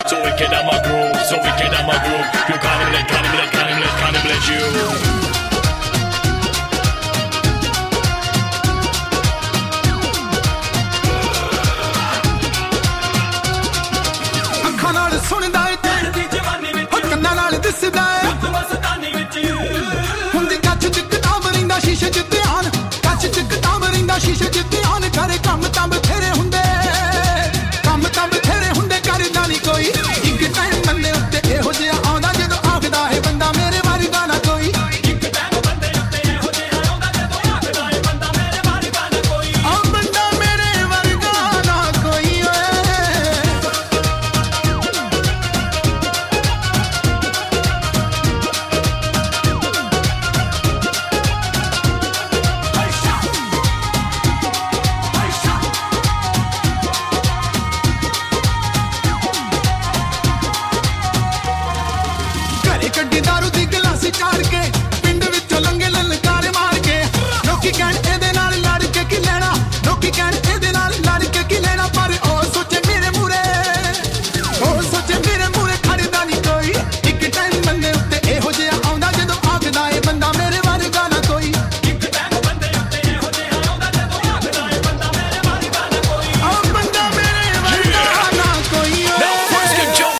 So wicked I'm a groove, so wicked I'm a groove. You cannibalize you. ਅੱਖਾਂ ਨਾਲ ਸੁਣਦਾ ਏ ਤੇਰੀ ਦੀ ਜਵਾਨੀ ਵਿੱਚ, ਕੰਨਾਂ ਨਾਲ ਦਿਸਦਾ ਏ ਮਸਤਾਨੀ ਵਿੱਚ। ਹੁੰਦੀ ਕੱਚ ਚ ਕਿਤਾਬ ਰਹਿੰਦਾ ਸ਼ੀਸ਼ੇ ਚ ਧਿਆਨ, ਕੱਚ ਚ ਕਿਤਾਬ ਰਹਿੰਦਾ ਸ਼ੀਸ਼ੇ ਚ ਧਿਆਨ। ਕਰੇ ਕੰਮ